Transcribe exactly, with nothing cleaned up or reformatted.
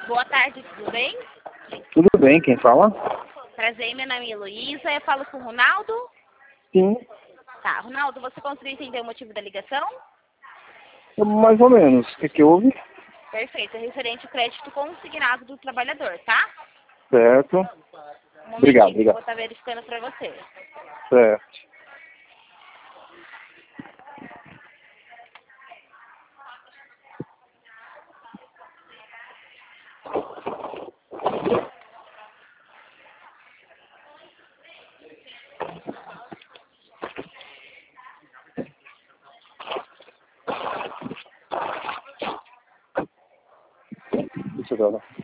Boa tarde, tudo bem? Tudo bem, quem fala? Prazer, meu nome é Heloísa, eu falo com o Ronaldo. Sim, Tá, Ronaldo, você conseguiu entender o motivo da ligação? mais ou menos. O que que houve? Perfeito, é referente ao crédito consignado do trabalhador, tá? Certo. Um Obrigado, momentinho que eu vou obrigado. estar verificando pra você. Certo. Deixa eu ver lá.